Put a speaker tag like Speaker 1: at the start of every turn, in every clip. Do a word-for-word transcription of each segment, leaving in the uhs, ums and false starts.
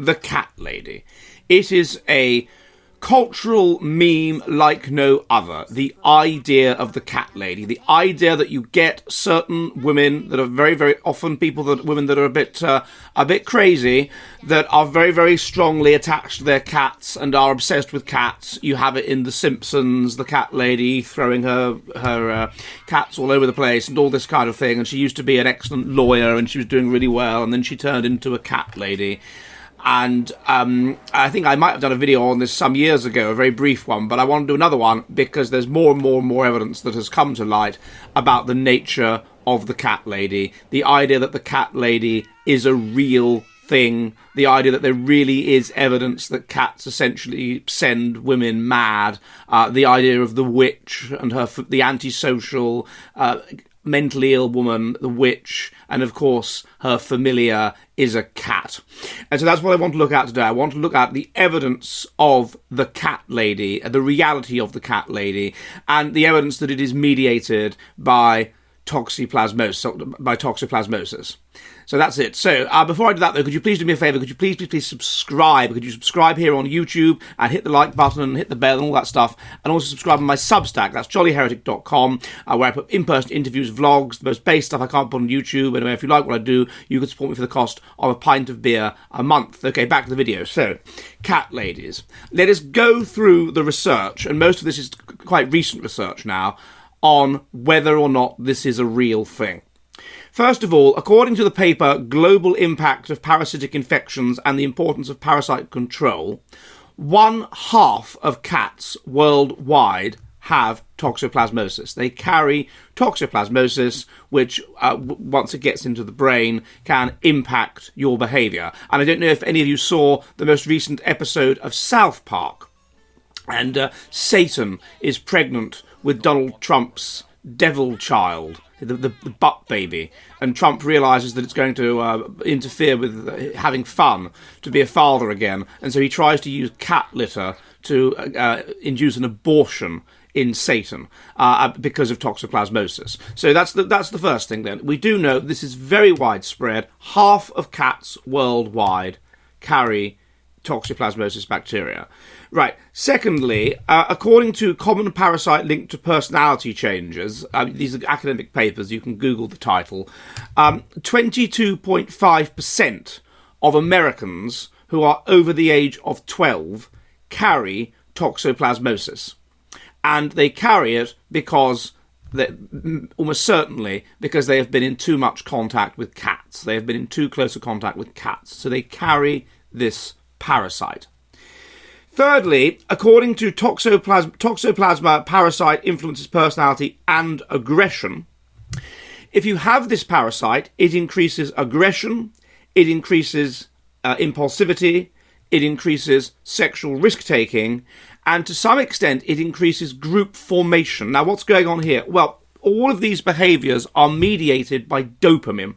Speaker 1: the cat lady. It is a cultural meme like no other. The idea of the cat lady, the idea that you get certain women that are very, very often people that women that are a bit, uh, a bit crazy, that are very, very strongly attached to their cats and are obsessed with cats. You have it in The Simpsons, the cat lady throwing her her uh, cats all over the place and all this kind of thing. And she used to be an excellent lawyer and she was doing really well, and then she turned into a cat lady. And um, I think I might have done a video on this some years ago, a very brief one, but I want to do another one because there's more and more and more evidence that has come to light about the nature of the cat lady. The idea that the cat lady is a real thing. The idea that there really is evidence that cats essentially send women mad. Uh, the idea of the witch and her, the antisocial, uh, mentally ill woman, the witch, and of course her familiar is a cat. And so that's what I want to look at today. I want to look at the evidence of the cat lady, the reality of the cat lady, and the evidence that it is mediated by toxoplasmosis, by toxoplasmosis. So that's it. So uh, before I do that, though, could you please do me a favour? Could you please, please, please subscribe? Could you subscribe here on YouTube and hit the like button and hit the bell and all that stuff? And also subscribe on my Substack. That's jolly heretic dot com, uh, where I put in-person interviews, vlogs, the most base stuff I can't put on YouTube. Anyway, if you like what I do, you can support me for the cost of a pint of beer a month. Okay, back to the video. So, cat ladies. Let us go through the research, and most of this is quite recent research now, on whether or not this is a real thing. First of all, according to the paper Global Impact of Parasitic Infections and the Importance of Parasite Control, one half of cats worldwide have toxoplasmosis. They carry toxoplasmosis, which, uh, w- once it gets into the brain, can impact your behaviour. And I don't know if any of you saw the most recent episode of South Park. And uh, Satan is pregnant with Donald Trump's devil child, the, the, the butt baby, and Trump realises that it's going to uh, interfere with uh, having fun, to be a father again, and so he tries to use cat litter to uh, induce an abortion in Satan uh, because of toxoplasmosis. So that's the, that's the first thing then. We do know this is very widespread. Half of cats worldwide carry toxoplasmosis bacteria. Right. Secondly, uh, according to Common Parasite Linked to Personality Changes, uh, these are academic papers, you can Google the title, um, twenty-two point five percent of Americans who are over the age of twelve carry toxoplasmosis. And they carry it because, they, almost certainly, because they have been in too much contact with cats. They have been in too close a contact with cats. So they carry this parasite. Thirdly, according to Toxoplasma, Toxoplasma Parasite Influences Personality and Aggression, if you have this parasite, it increases aggression, it increases uh, impulsivity, it increases sexual risk-taking, and to some extent it increases group formation. Now, what's going on here? Well, all of these behaviours are mediated by dopamine.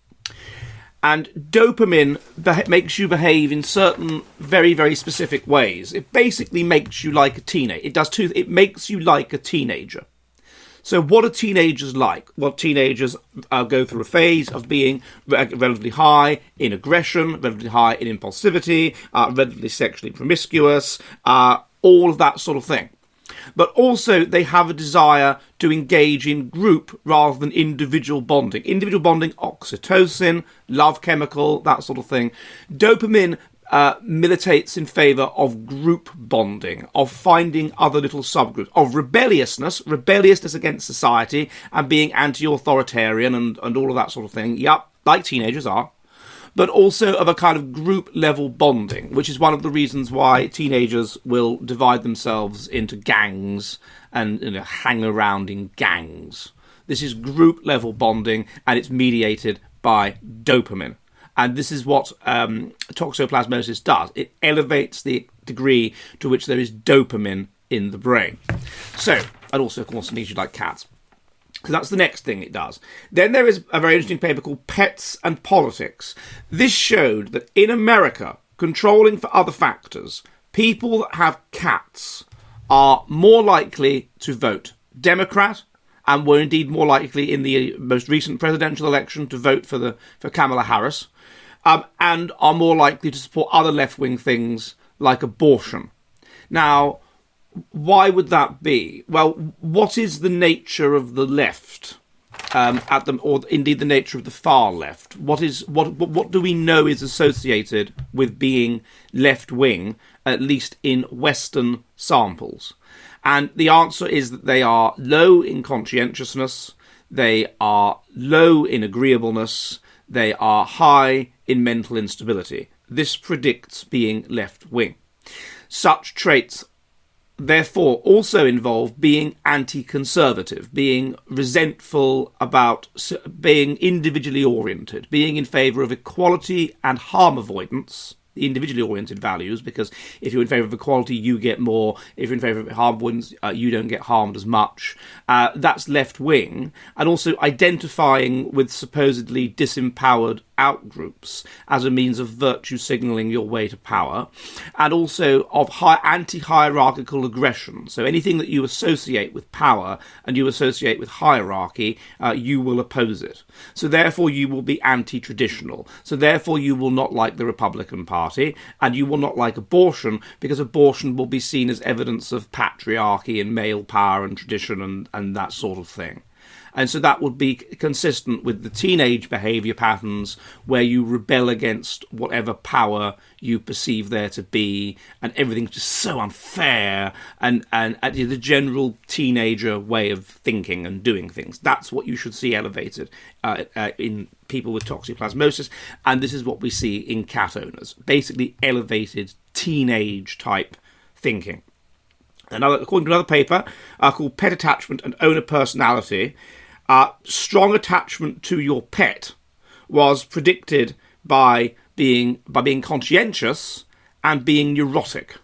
Speaker 1: And dopamine be- makes you behave in certain very, very specific ways. It basically makes you like a teenager. It does two. It makes you like a teenager. So what are teenagers like? Well, teenagers uh, go through a phase of being re- relatively high in aggression, relatively high in impulsivity, uh, relatively sexually promiscuous, uh, all of that sort of thing. But also they have a desire to engage in group rather than individual bonding. Individual bonding, oxytocin, love chemical, that sort of thing. Dopamine uh, militates in favour of group bonding, of finding other little subgroups, of rebelliousness, rebelliousness against society and being anti-authoritarian and, and all of that sort of thing. Yep, like teenagers are. But also of a kind of group-level bonding, which is one of the reasons why teenagers will divide themselves into gangs and, you know, hang around in gangs. This is group-level bonding, and it's mediated by dopamine. And this is what um, toxoplasmosis does. It elevates the degree to which there is dopamine in the brain. So, and also, of course, needs you like cats. Because that's the next thing it does. Then there is a very interesting paper called Pets and Politics. This showed that in America, controlling for other factors, people that have cats are more likely to vote Democrat, and were indeed more likely in the most recent presidential election to vote for the for Kamala Harris. um, and are more likely to support other left-wing things like abortion. Now, why would that be? Well, what is the nature of the left, um, at the, or indeed the nature of the far left? What is what what do we know is associated with being left-wing, at least in Western samples? And the answer is that they are low in conscientiousness, they are low in agreeableness, they are high in mental instability. This predicts being left-wing. Such traits, therefore, also involve being anti-conservative, being resentful about being individually oriented, being in favour of equality and harm avoidance, the individually oriented values, because if you're in favour of equality, you get more. If you're in favour of harm avoidance, uh, you don't get harmed as much. Uh, that's left-wing. And also identifying with supposedly disempowered outgroups as a means of virtue signalling your way to power, and also of high anti-hierarchical aggression. So anything that you associate with power and you associate with hierarchy, uh, you will oppose it. So therefore you will be anti-traditional. So therefore you will not like the Republican Party, and you will not like abortion, because abortion will be seen as evidence of patriarchy and male power and tradition and, and that sort of thing. And so that would be consistent with the teenage behaviour patterns where you rebel against whatever power you perceive there to be, and everything's just so unfair, and, and, and the general teenager way of thinking and doing things. That's what you should see elevated uh, uh, in people with toxoplasmosis, and this is what we see in cat owners. Basically elevated teenage-type thinking. Another, according to another paper uh, called Pet Attachment and Owner Personality, uh, strong attachment to your pet was predicted by being by being conscientious and being neurotic.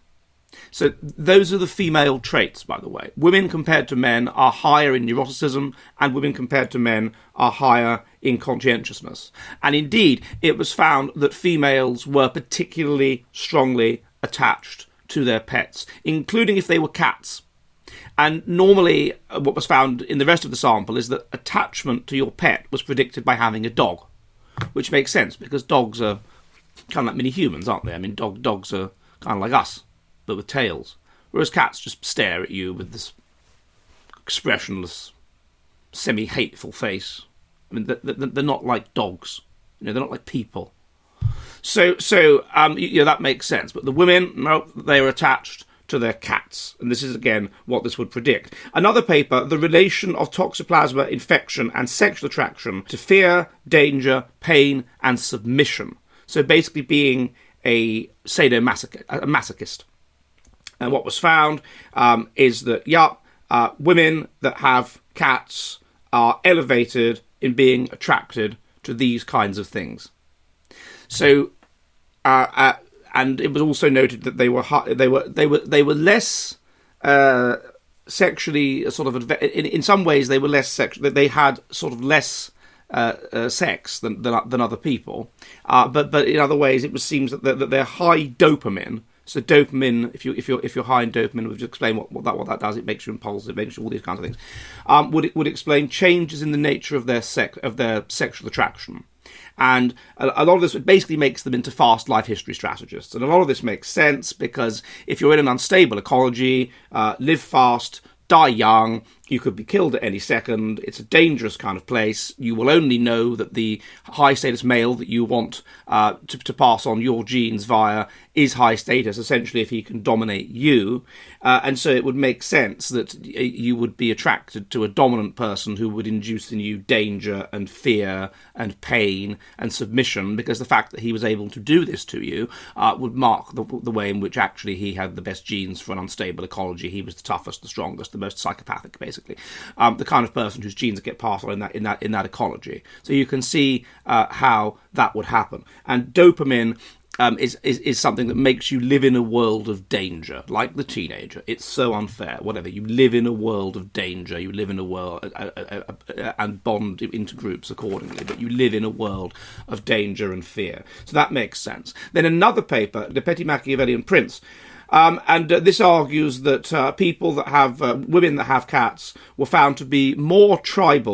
Speaker 1: So those are the female traits, by the way. Women compared to men are higher in neuroticism, and women compared to men are higher in conscientiousness. And indeed, it was found that females were particularly strongly attached to their pets, including if they were cats. And normally what was found in the rest of the sample is that attachment to your pet was predicted by having a dog, which makes sense because dogs are kind of like mini humans, aren't they? I mean, dog dogs are kind of like us, but with tails, whereas cats just stare at you with this expressionless, semi-hateful face. I mean, they're not like dogs, you know, they're not like people. So, so um, you know, that makes sense. But the women, no, they are attached to their cats. And this is, again, what this would predict. Another paper, the relation of Toxoplasma infection and sexual attraction to fear, danger, pain, and submission. So basically being a sadomasochist. A masochist. And what was found um, is that, yeah, uh, women that have cats are elevated in being attracted to these kinds of things. So, uh, uh, and it was also noted that they were they were they were they were less uh, sexually sort of adve- in in some ways they were less sexual. They had sort of less uh, uh, sex than, than than other people. Uh, but but in other ways, it was, seems that they're, that they're high dopamine. So dopamine, if you if you're if you're high in dopamine, we've just explained what, what that what that does. It makes you impulsive, it makes you all these kinds of things. Um, would it would explain changes in the nature of their sex of their sexual attraction. And a lot of this basically makes them into fast life history strategists. And a lot of this makes sense because if you're in an unstable ecology, uh, live fast, die young, you could be killed at any second. It's a dangerous kind of place. You will only know that the high status male that you want uh, to, to pass on your genes via is high status, essentially, if he can dominate you. Uh, and so it would make sense that you would be attracted to a dominant person who would induce in you danger and fear and pain and submission, because the fact that he was able to do this to you uh, would mark the, the way in which actually he had the best genes for an unstable ecology. He was the toughest, the strongest, the most psychopathic, basically. Um, the kind of person whose genes get passed on in that in that in that ecology. So you can see uh, how that would happen. And dopamine um, is, is is something that makes you live in a world of danger, like the teenager. It's so unfair. Whatever, you live in a world of danger. You live in a world uh, uh, uh, uh, and bond into groups accordingly. But you live in a world of danger and fear. So that makes sense. Then another paper, the Petit Machiavellian Prince. Um, and uh, this argues that uh, people that have, uh, women that have cats were found to be more tribal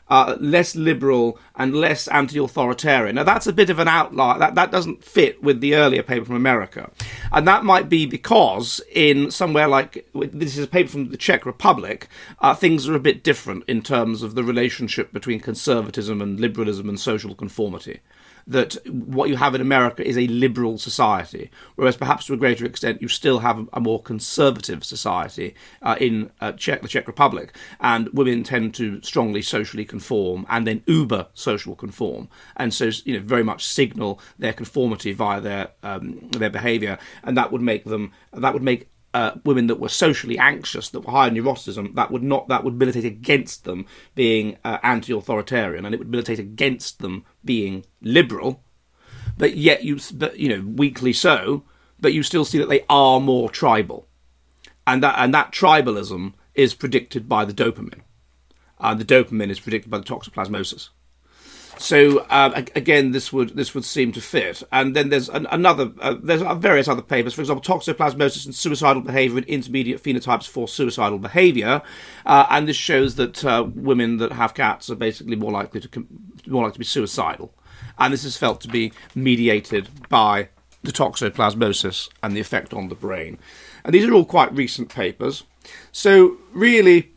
Speaker 1: uh, less liberal and less anti-authoritarian. Now, that's a bit of an outlier. That, that doesn't fit with the earlier paper from America. And that might be because in somewhere like, this is a paper from the Czech Republic, uh, things are a bit different in terms of the relationship between conservatism and liberalism and social conformity. That what you have in America is a liberal society, whereas perhaps to a greater extent you still have a more conservative society uh, in uh, Czech, the Czech Republic, and women tend to strongly socially conform and then uber social conform, and so you know very much signal their conformity via their um, their behaviour, and that would make them that would make. Uh, women that were socially anxious, that were high in neuroticism, that would not that would militate against them being uh, anti-authoritarian, and it would militate against them being liberal. But yet, you but, you know, weakly so. But you still see that they are more tribal, and that and that tribalism is predicted by the dopamine, and the dopamine is predicted by the toxoplasmosis. So uh, again, this would this would seem to fit. And then there's an, another uh, there's various other papers. For example, toxoplasmosis and suicidal behaviour in intermediate phenotypes for suicidal behaviour, uh, and this shows that uh, women that have cats are basically more likely to com- more likely to be suicidal, and this is felt to be mediated by the toxoplasmosis and the effect on the brain. And these are all quite recent papers. So really,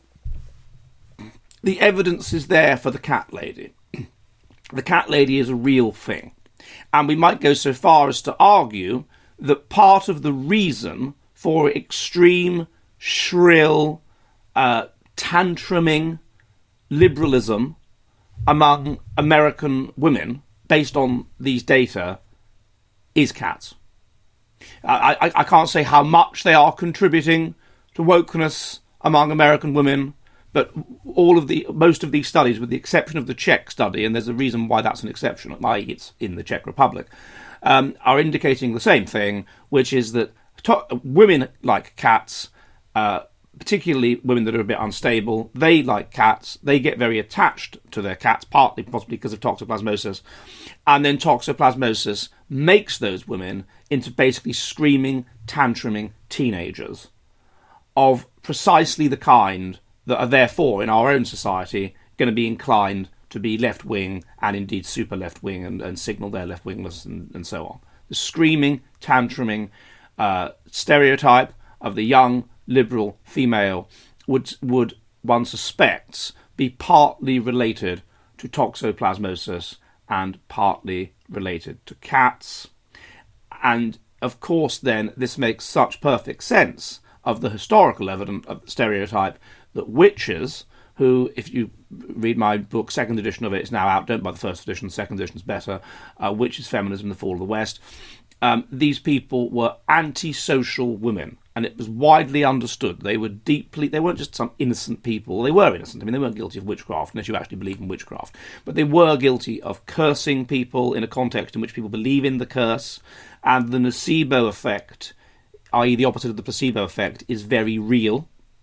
Speaker 1: the evidence is there for the cat lady. The cat lady is a real thing. And we might go so far as to argue that part of the reason for extreme, shrill, uh, tantruming liberalism among American women, based on these data, is cats. I, I, I can't say how much they are contributing to wokeness among American women, but all of the most of these studies, with the exception of the Czech study, and there's a reason why that's an exception, that is, it's in the Czech Republic, um, are indicating the same thing, which is that to- women like cats, uh, particularly women that are a bit unstable, they like cats, they get very attached to their cats, partly possibly because of toxoplasmosis, and then toxoplasmosis makes those women into basically screaming, tantruming teenagers of precisely the kind that are therefore, in our own society, going to be inclined to be left-wing and indeed super left-wing and, and signal their left-wingness and, and so on. The screaming, tantruming uh, stereotype of the young, liberal female would, would, one suspects, be partly related to toxoplasmosis and partly related to cats. And, of course, then, this makes such perfect sense of the historical evidence of the stereotype that witches, who, if you read my book, second edition of it is now out, don't buy the first edition, the second edition is better, uh, Witches, Feminism, The Fall of the West, um, these people were antisocial women, and it was widely understood. They were deeply, they weren't just some innocent people, they were innocent, I mean, they weren't guilty of witchcraft, unless you actually believe in witchcraft, but they were guilty of cursing people in a context in which people believe in the curse, and the nocebo effect, that is the opposite of the placebo effect, is very real.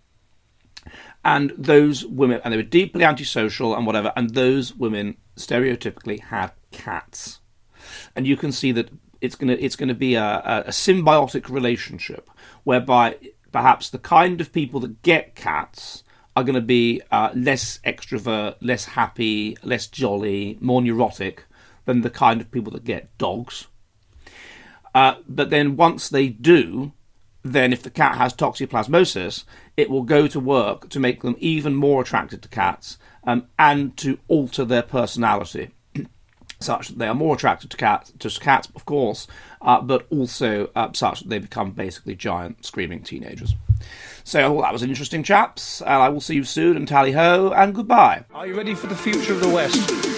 Speaker 1: And those women, and they were deeply antisocial and whatever, and those women stereotypically had cats. And you can see that it's going to it's going to be a, a symbiotic relationship whereby perhaps the kind of people that get cats are going to be uh, less extrovert, less happy, less jolly, more neurotic than the kind of people that get dogs. Uh, but then once they do, then if the cat has toxoplasmosis, it will go to work to make them even more attracted to cats um, and to alter their personality, such that they are more attracted to cats, to cats, of course, uh, but also uh, such that they become basically giant screaming teenagers. So well, that was an interesting, chaps, and I will see you soon, and tally-ho, and goodbye.
Speaker 2: Are you ready for the future of the West?